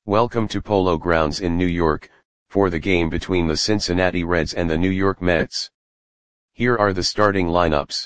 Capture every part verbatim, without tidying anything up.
Welcome to Polo Grounds in New York, for the game between the Cincinnati Reds and the New York Mets. Here are the starting lineups.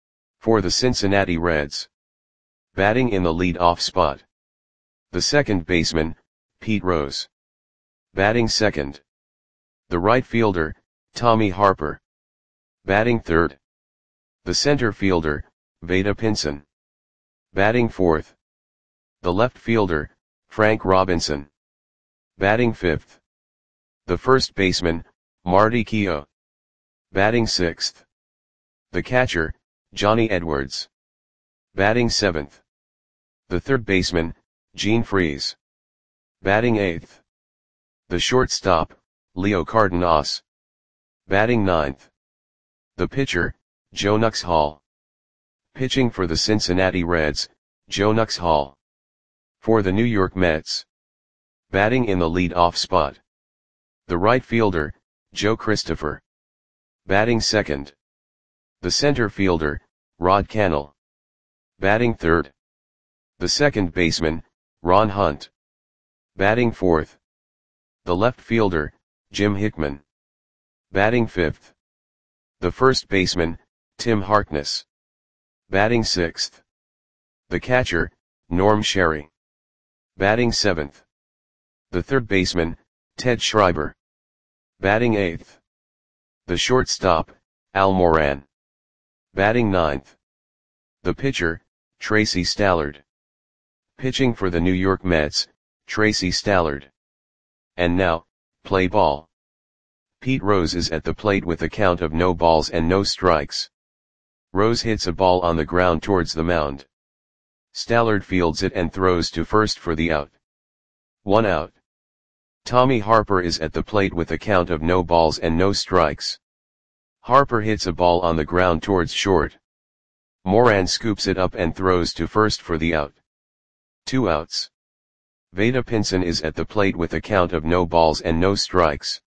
For the Cincinnati Reds. Batting in the lead-off spot. The second baseman, Pete Rose. Batting second. The right fielder, Tommy Harper. Batting third. The center fielder, Vada Pinson. Batting fourth. The left fielder, Frank Robinson. Batting fifth. The first baseman, Marty Keough. Batting sixth. The catcher, Johnny Edwards. Batting seventh. The third baseman, Gene Freese. Batting eighth. The shortstop, Leo Cardenas. Batting ninth. The pitcher, Joe Nuxhall. Pitching for the Cincinnati Reds, Joe Nuxhall. For the New York Mets. Batting in the lead-off spot. The right fielder, Joe Christopher. Batting second. The center fielder, Rod Cannell. Batting third. The second baseman, Ron Hunt. Batting fourth. The left fielder, Jim Hickman. Batting fifth. The first baseman, Tim Harkness. Batting sixth. The catcher, Norm Sherry. Batting seventh. The third baseman, Ted Schreiber. Batting eighth. The shortstop, Al Moran. Batting ninth. The pitcher, Tracy Stallard. Pitching for the New York Mets, Tracy Stallard. And now, play ball. Pete Rose is at the plate with a count of no balls and no strikes. Rose hits a ball on the ground towards the mound. Stallard fields it and throws to first for the out. One out. Tommy Harper is at the plate with a count of no balls and no strikes. Harper hits a ball on the ground towards short. Moran scoops it up and throws to first for the out. Two outs. Vada Pinson is at the plate with a count of no balls and no strikes.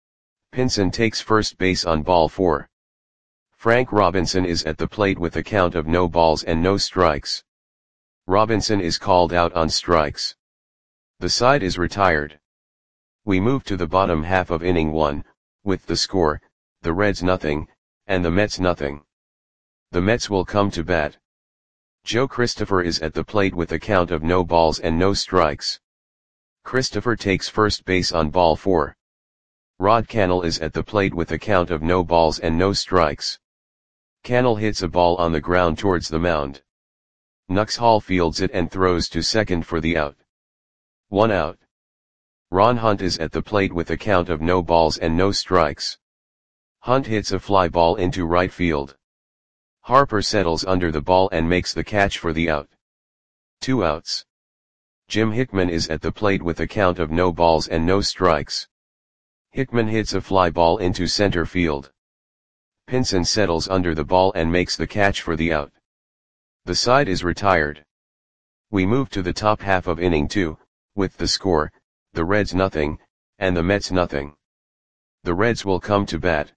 Pinson takes first base on ball four. Frank Robinson is at the plate with a count of no balls and no strikes. Robinson is called out on strikes. The side is retired. We move to the bottom half of inning one, with the score, the Reds nothing, and the Mets nothing. The Mets will come to bat. Joe Christopher is at the plate with a count of no balls and no strikes. Christopher takes first base on ball four. Rod Cannell is at the plate with a count of no balls and no strikes. Cannell hits a ball on the ground towards the mound. Nuxhall fields it and throws to second for the out. One out. Ron Hunt is at the plate with a count of no balls and no strikes. Hunt hits a fly ball into right field. Harper settles under the ball and makes the catch for the out. Two outs. Jim Hickman is at the plate with a count of no balls and no strikes. Hickman hits a fly ball into center field. Pinson settles under the ball and makes the catch for the out. The side is retired. We move to the top half of inning two, with the score, the Reds nothing, and the Mets nothing. The Reds will come to bat.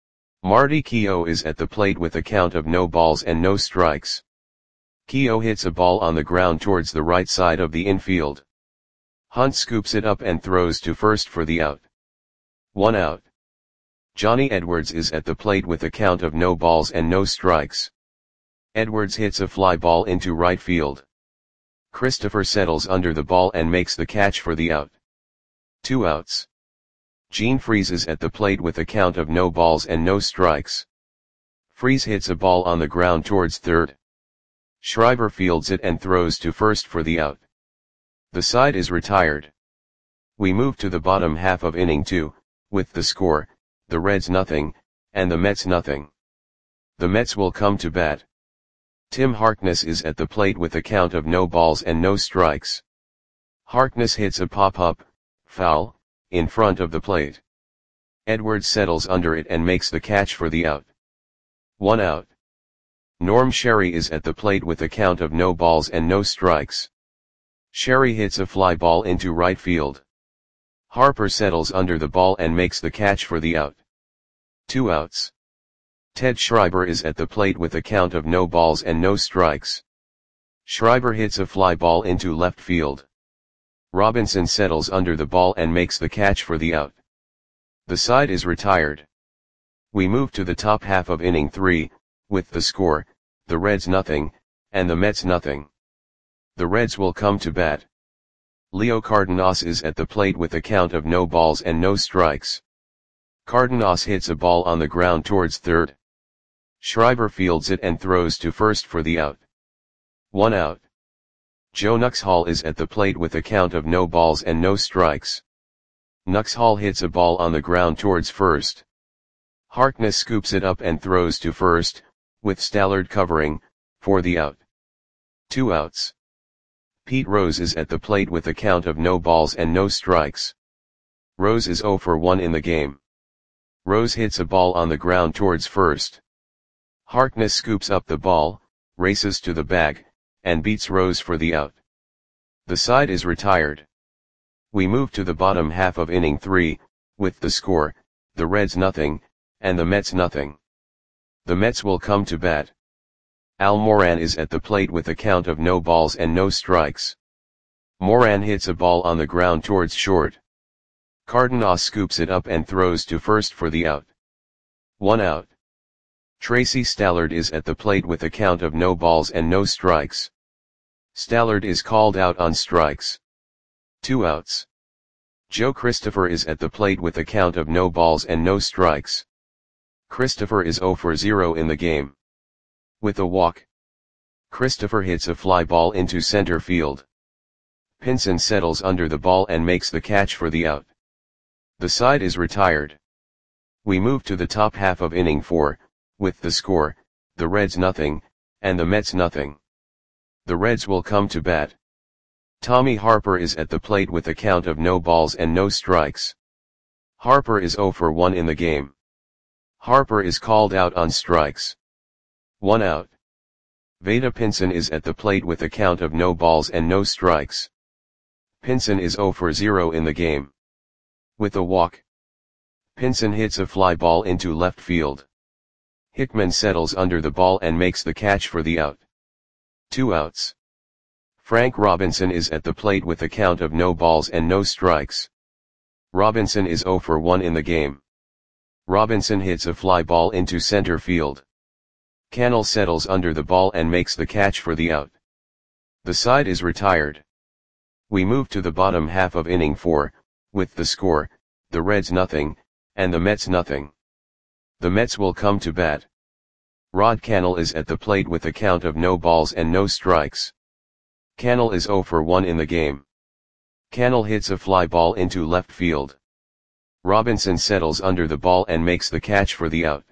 Marty Keough is at the plate with a count of no balls and no strikes. Keough hits a ball on the ground towards the right side of the infield. Hunt scoops it up and throws to first for the out. One out. Johnny Edwards is at the plate with a count of no balls and no strikes. Edwards hits a fly ball into right field. Christopher settles under the ball and makes the catch for the out. Two outs. Gene Freese is at the plate with a count of no balls and no strikes. Freese hits a ball on the ground towards third. Schreiber fields it and throws to first for the out. The side is retired. We move to the bottom half of inning two, with the score, the Reds nothing, and the Mets nothing. The Mets will come to bat. Tim Harkness is at the plate with a count of no balls and no strikes. Harkness hits a pop-up, foul, in front of the plate. Edwards settles under it and makes the catch for the out. One out. Norm Sherry is at the plate with a count of no balls and no strikes. Sherry hits a fly ball into right field. Harper settles under the ball and makes the catch for the out. Two outs. Ted Schreiber is at the plate with a count of no balls and no strikes. Schreiber hits a fly ball into left field. Robinson settles under the ball and makes the catch for the out. The side is retired. We move to the top half of inning three, with the score, the Reds nothing, and the Mets nothing. The Reds will come to bat. Leo Cardenas is at the plate with a count of no balls and no strikes. Cardenas hits a ball on the ground towards third. Schreiber fields it and throws to first for the out. One out. Joe Nuxhall is at the plate with a count of no balls and no strikes. Nuxhall hits a ball on the ground towards first. Harkness scoops it up and throws to first, with Stallard covering, for the out. Two outs. Pete Rose is at the plate with a count of no balls and no strikes. Rose is oh for one in the game. Rose hits a ball on the ground towards first. Harkness scoops up the ball, races to the bag, and beats Rose for the out. The side is retired. We move to the bottom half of inning three, with the score, the Reds nothing, and the Mets nothing. The Mets will come to bat. Al Moran is at the plate with a count of no balls and no strikes. Moran hits a ball on the ground towards short. Cardenas scoops it up and throws to first for the out. One out. Tracy Stallard is at the plate with a count of no balls and no strikes. Stallard is called out on strikes. Two outs. Joe Christopher is at the plate with a count of no balls and no strikes. Christopher is oh for zero in the game. With a walk, Christopher hits a fly ball into center field. Pinson settles under the ball and makes the catch for the out. The side is retired. We move to the top half of inning four, with the score, the Reds nothing, and the Mets nothing. The Reds will come to bat. Tommy Harper is at the plate with a count of no balls and no strikes. Harper is oh for one in the game. Harper is called out on strikes. One out. Vada Pinson is at the plate with a count of no balls and no strikes. Pinson is oh for zero in the game. With a walk, Pinson hits a fly ball into left field. Hickman settles under the ball and makes the catch for the out. Two outs. Frank Robinson is at the plate with a count of no balls and no strikes. Robinson is oh for one in the game. Robinson hits a fly ball into center field. Cannell settles under the ball and makes the catch for the out. The side is retired. We move to the bottom half of inning four, with the score, the Reds nothing, and the Mets nothing. The Mets will come to bat. Rod Cannell is at the plate with a count of no balls and no strikes. Cannell is oh for one in the game. Cannell hits a fly ball into left field. Robinson settles under the ball and makes the catch for the out.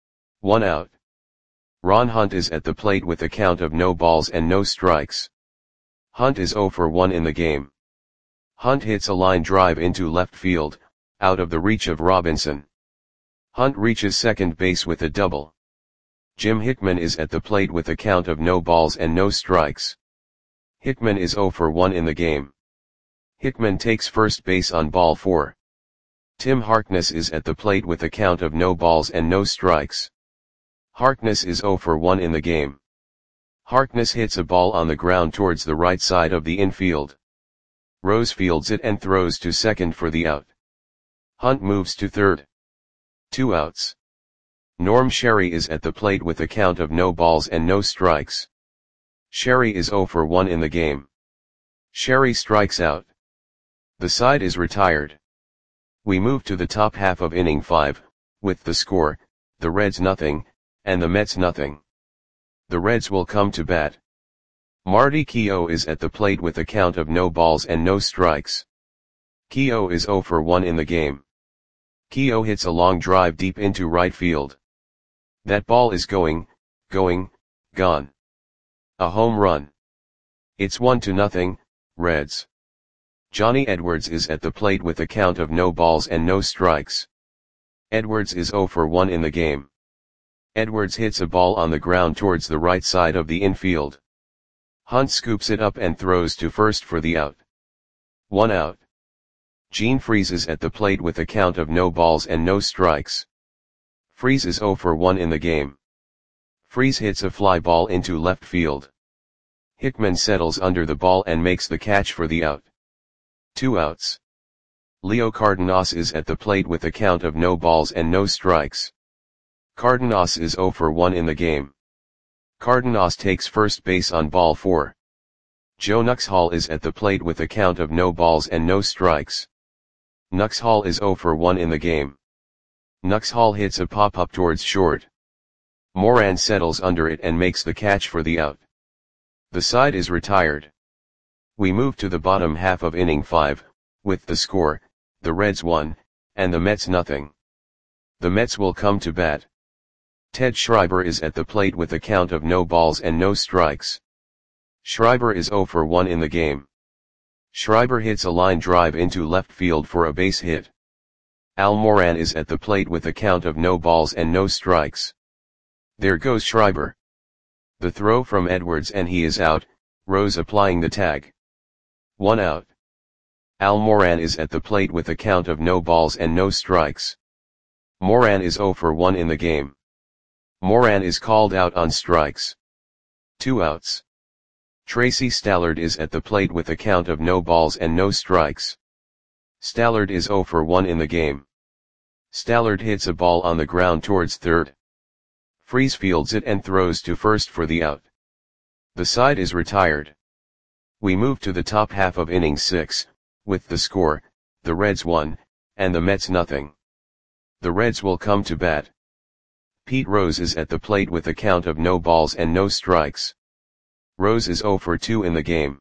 One out. Ron Hunt is at the plate with a count of no balls and no strikes. Hunt is oh for one in the game. Hunt hits a line drive into left field, out of the reach of Robinson. Hunt reaches second base with a double. Jim Hickman is at the plate with a count of no balls and no strikes. Hickman is oh for one in the game. Hickman takes first base on ball four. Tim Harkness is at the plate with a count of no balls and no strikes. Harkness is oh for one in the game. Harkness hits a ball on the ground towards the right side of the infield. Rose fields it and throws to second for the out. Hunt moves to third. Two outs. Norm Sherry is at the plate with a count of no balls and no strikes. Sherry is oh for one in the game. Sherry strikes out. The side is retired. We move to the top half of inning five, with the score, the Reds nothing, and the Mets nothing. The Reds will come to bat. Marty Keough is at the plate with a count of no balls and no strikes. Keough is oh for one in the game. Keough hits a long drive deep into right field. That ball is going, going, gone. A home run. It's one to nothing, Reds. Johnny Edwards is at the plate with a count of no balls and no strikes. Edwards is oh for one in the game. Edwards hits a ball on the ground towards the right side of the infield. Hunt scoops it up and throws to first for the out. One out. Gene Freese is at the plate with a count of no balls and no strikes. Freese is oh for one in the game. Freese hits a fly ball into left field. Hickman settles under the ball and makes the catch for the out. Two outs. Leo Cardenas is at the plate with a count of no balls and no strikes. Cardenas is oh for one in the game. Cardenas takes first base on ball four. Joe Nuxhall is at the plate with a count of no balls and no strikes. Nuxhall is oh for one in the game. Nuxhall hits a pop-up towards short. Moran settles under it and makes the catch for the out. The side is retired. We move to the bottom half of inning five, with the score, the Reds one, and the Mets nothing. The Mets will come to bat. Ted Schreiber is at the plate with a count of no balls and no strikes. Schreiber is oh for one in the game. Schreiber hits a line drive into left field for a base hit. Al Moran is at the plate with a count of no balls and no strikes. There goes Schreiber. The throw from Edwards and he is out, Rose applying the tag. One out. Al Moran is at the plate with a count of no balls and no strikes. Moran is oh for one in the game. Moran is called out on strikes. Two outs. Tracy Stallard is at the plate with a count of no balls and no strikes. Stallard is oh for one in the game. Stallard hits a ball on the ground towards third. Freese fields it and throws to first for the out. The side is retired. We move to the top half of inning six, with the score, the Reds one, and the Mets nothing. The Reds will come to bat. Pete Rose is at the plate with a count of no balls and no strikes. Rose is oh for two in the game.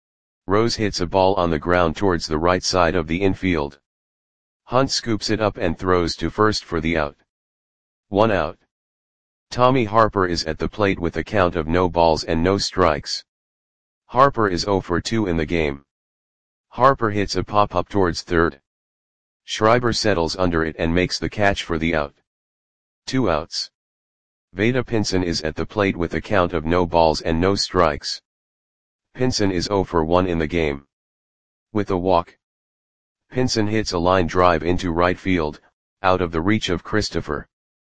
Rose hits a ball on the ground towards the right side of the infield. Hunt scoops it up and throws to first for the out. One out. Tommy Harper is at the plate with a count of no balls and no strikes. Harper is oh for two in the game. Harper hits a pop-up towards third. Schreiber settles under it and makes the catch for the out. Two outs. Vada Pinson is at the plate with a count of no balls and no strikes. Pinson is oh for one in the game. With a walk. Pinson hits a line drive into right field, out of the reach of Christopher.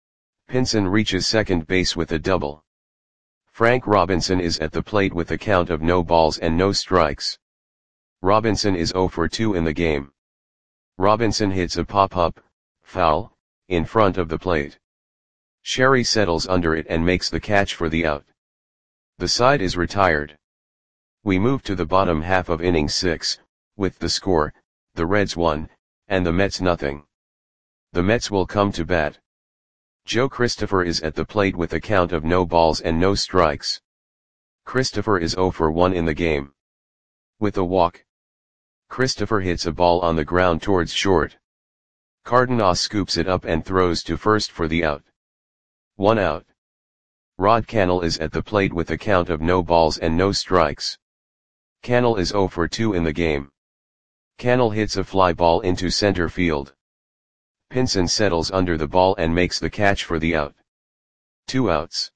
Pinson reaches second base with a double. Frank Robinson is at the plate with a count of no balls and no strikes. Robinson is oh for two in the game. Robinson hits a pop-up, foul, in front of the plate. Sherry settles under it and makes the catch for the out. The side is retired. We move to the bottom half of inning six, with the score, the Reds one, and the Mets nothing. The Mets will come to bat. Joe Christopher is at the plate with a count of no balls and no strikes. Christopher is oh for one in the game. With a walk. Christopher hits a ball on the ground towards short. Cardenas scoops it up and throws to first for the out. One out. Rod Cannell is at the plate with a count of no balls and no strikes. Cannell is oh for two in the game. Cannell hits a fly ball into center field. Pinson settles under the ball and makes the catch for the out. Two outs.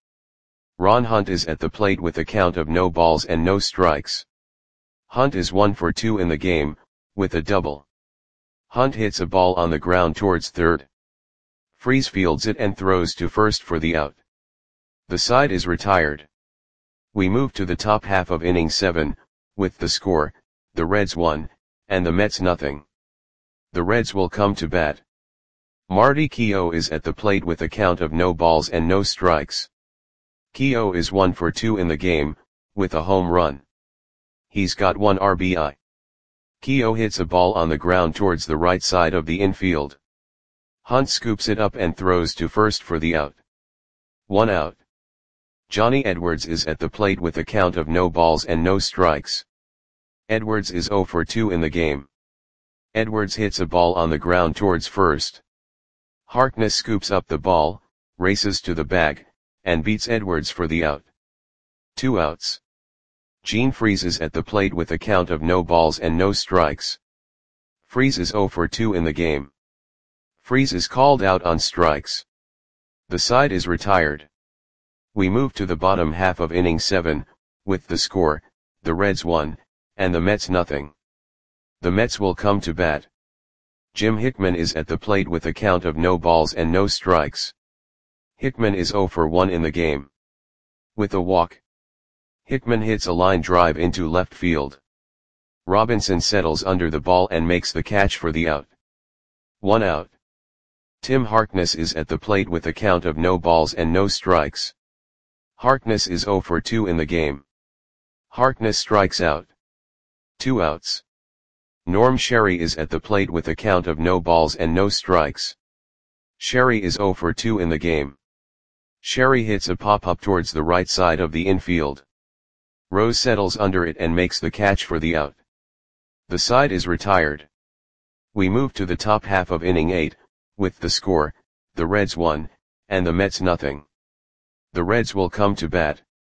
Ron Hunt is at the plate with a count of no balls and no strikes. Hunt is one for two in the game, with a double. Hunt hits a ball on the ground towards third. Freese fields it and throws to first for the out. The side is retired. We move to the top half of inning seven, with the score, the Reds one, and the Mets nothing. The Reds will come to bat. Marty Keough is at the plate with a count of no balls and no strikes. Keough is one for two in the game, with a home run. He's got one R B I. Keough hits a ball on the ground towards the right side of the infield. Hunt scoops it up and throws to first for the out. One out. Johnny Edwards is at the plate with a count of no balls and no strikes. Edwards is oh for two in the game. Edwards hits a ball on the ground towards first. Harkness scoops up the ball, races to the bag, and beats Edwards for the out. Two outs. Gene Freese is at the plate with a count of no balls and no strikes. Freese is oh for two in the game. Freese is called out on strikes. The side is retired. We move to the bottom half of inning seven, with the score, the Reds one, and the Mets nothing. The Mets will come to bat. Jim Hickman is at the plate with a count of no balls and no strikes. Hickman is oh for one in the game. With a walk. Hickman hits a line drive into left field. Robinson settles under the ball and makes the catch for the out. One out. Tim Harkness is at the plate with a count of no balls and no strikes. Harkness is zero for two in the game. Harkness strikes out. Two outs. Norm Sherry is at the plate with a count of no balls and no strikes. Sherry is zero for two in the game. Sherry hits a pop-up towards the right side of the infield. Rose settles under it and makes the catch for the out. The side is retired. We move to the top half of inning eight, with the score, the Reds one, and the Mets nothing. The Reds will come to bat.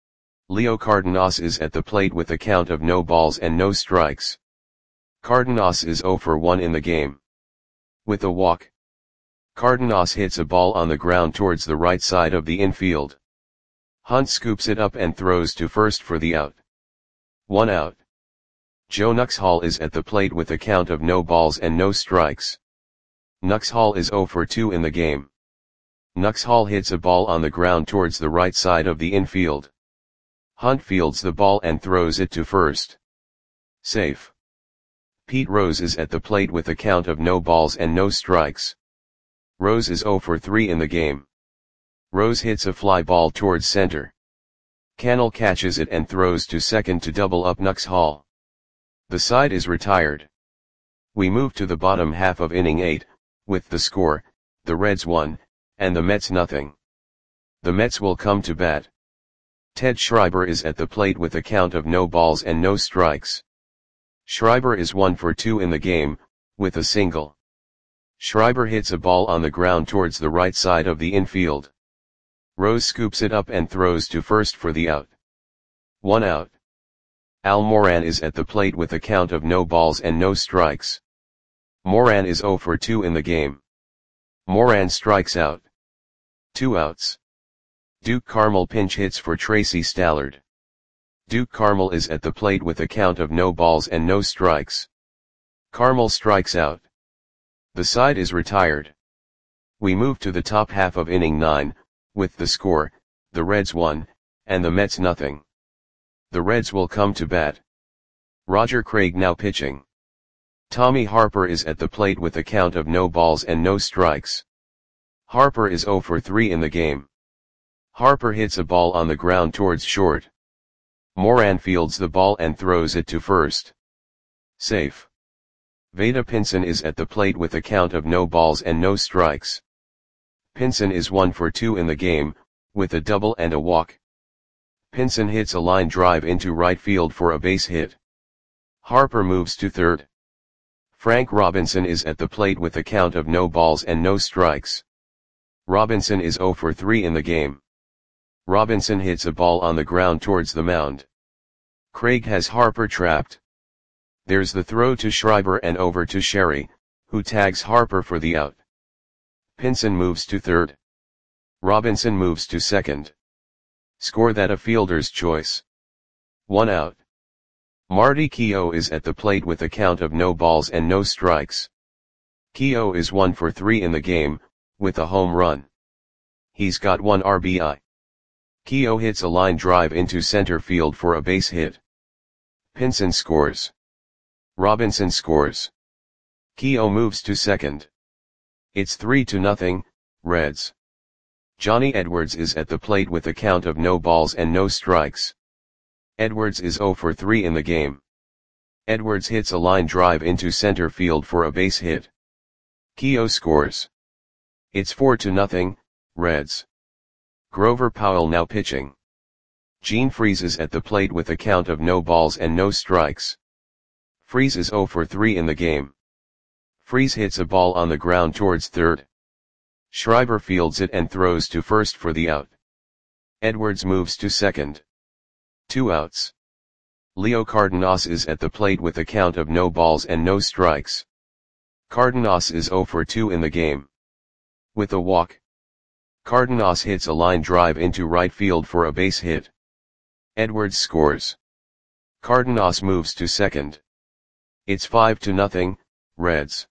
Leo Cardenas is at the plate with a count of no balls and no strikes. Cardenas is zero for one in the game. With a walk. Cardenas hits a ball on the ground towards the right side of the infield. Hunt scoops it up and throws to first for the out. One out. Joe Nuxhall is at the plate with a count of no balls and no strikes. Nuxhall is zero for two in the game. Nuxhall hits a ball on the ground towards the right side of the infield. Hunt fields the ball and throws it to first. Safe. Pete Rose is at the plate with a count of no balls and no strikes. Rose is zero for three in the game. Rose hits a fly ball towards center. Cannell catches it and throws to second to double up Nuxhall. The side is retired. We move to the bottom half of inning eight, with the score, the Reds one, and the Mets nothing. The Mets will come to bat. Ted Schreiber is at the plate with a count of no balls and no strikes. Schreiber is one for two in the game, with a single. Schreiber hits a ball on the ground towards the right side of the infield. Rose scoops it up and throws to first for the out. One out. Al Moran is at the plate with a count of no balls and no strikes. Moran is zero for two in the game. Moran strikes out. Two outs. Duke Carmel pinch hits for Tracy Stallard. Duke Carmel is at the plate with a count of no balls and no strikes. Carmel strikes out. The side is retired. We move to the top half of inning nine, with the score, the Reds one, and the Mets nothing. The Reds will come to bat. Roger Craig now pitching. Tommy Harper is at the plate with a count of no balls and no strikes. Harper is zero for three in the game. Harper hits a ball on the ground towards short. Moran fields the ball and throws it to first. Safe. Veda Pinson is at the plate with a count of no balls and no strikes. Pinson is one for two in the game, with a double and a walk. Pinson hits a line drive into right field for a base hit. Harper moves to third. Frank Robinson is at the plate with a count of no balls and no strikes. Robinson is zero for three in the game. Robinson hits a ball on the ground towards the mound. Craig has Harper trapped. There's the throw to Schreiber and over to Sherry, who tags Harper for the out. Pinson moves to third. Robinson moves to second. Score that a fielder's choice. One out. Marty Keough is at the plate with a count of no balls and no strikes. Keough is one for three in the game, with a home run. He's got one R B I. Keough hits a line drive into center field for a base hit. Pinson scores. Robinson scores. Keough moves to second. It's three to nothing, Reds. Johnny Edwards is at the plate with a count of no balls and no strikes. Edwards is zero for three in the game. Edwards hits a line drive into center field for a base hit. Keough scores. It's four to nothing, Reds. Grover Powell now pitching. Gene Freese is at the plate with a count of no balls and no strikes. Freese is zero for three in the game. Freese hits a ball on the ground towards third. Schreiber fields it and throws to first for the out. Edwards moves to second. Two outs. Leo Cardenas is at the plate with a count of no balls and no strikes. Cardenas is zero for two in the game. With a walk. Cardenas hits a line drive into right field for a base hit. Edwards scores. Cardenas moves to second. It's five to nothing, Reds.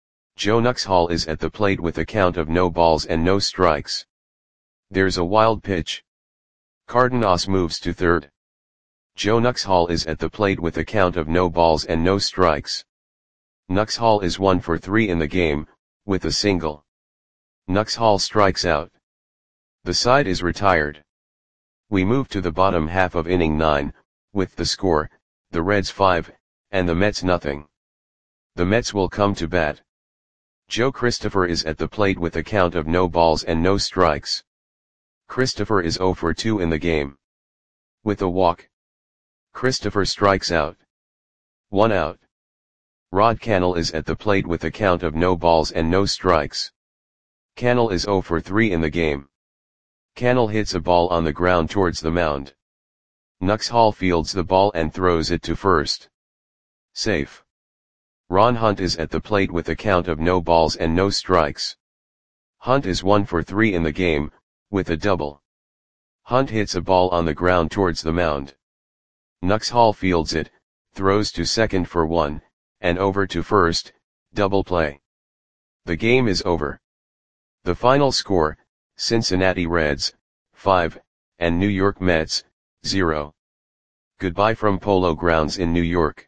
Joe Nuxhall is at the plate with a count of no balls and no strikes. There's a wild pitch. Cardenas moves to third. Joe Nuxhall is at the plate with a count of no balls and no strikes. Nuxhall is one for three in the game, with a single. Nuxhall strikes out. The side is retired. We move to the bottom half of inning nine, with the score, the Reds five, and the Mets nothing. The Mets will come to bat. Joe Christopher is at the plate with a count of no balls and no strikes. Christopher is zero for two in the game. With a walk, Christopher strikes out. One out. Rod Cannell is at the plate with a count of no balls and no strikes. Cannell is zero for three in the game. Cannell hits a ball on the ground towards the mound. Nuxhall fields the ball and throws it to first. Safe. Ron Hunt is at the plate with a count of no balls and no strikes. Hunt is one for three in the game, with a double. Hunt hits a ball on the ground towards the mound. Nuxhall fields it, throws to second for one, and over to first, double play. The game is over. The final score, Cincinnati Reds, five, and New York Mets, zero. Goodbye from Polo Grounds in New York.